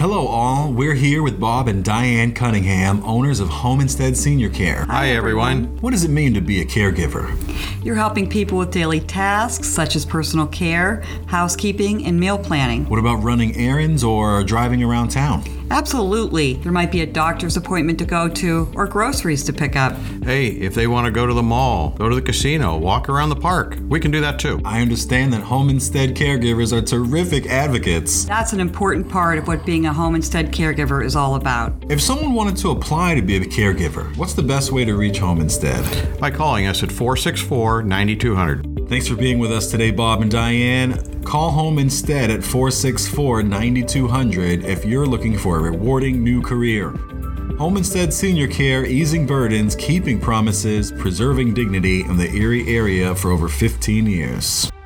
Hello all, we're here with Bob and Diane Cunningham, owners of Home Instead Senior Care. Hi everyone. What does it mean to be a caregiver? You're helping people with daily tasks such as personal care, housekeeping, and meal planning. What about running errands or driving around town? Absolutely. There might be a doctor's appointment to go to or groceries to pick up. Hey, if they want to go to the mall, go to the casino, walk around the park, we can do that too. I understand that Home Instead caregivers are terrific advocates. That's an important part of what being a Home Instead caregiver is all about. If someone wanted to apply to be a caregiver, what's the best way to reach Home Instead? By calling us at 464-9200. Thanks for being with us today, Bob and Diane. Call Home Instead at 464-9200 if you're looking for a rewarding new career. Home Instead Senior Care, easing burdens, keeping promises, preserving dignity in the Erie area for over 15 years.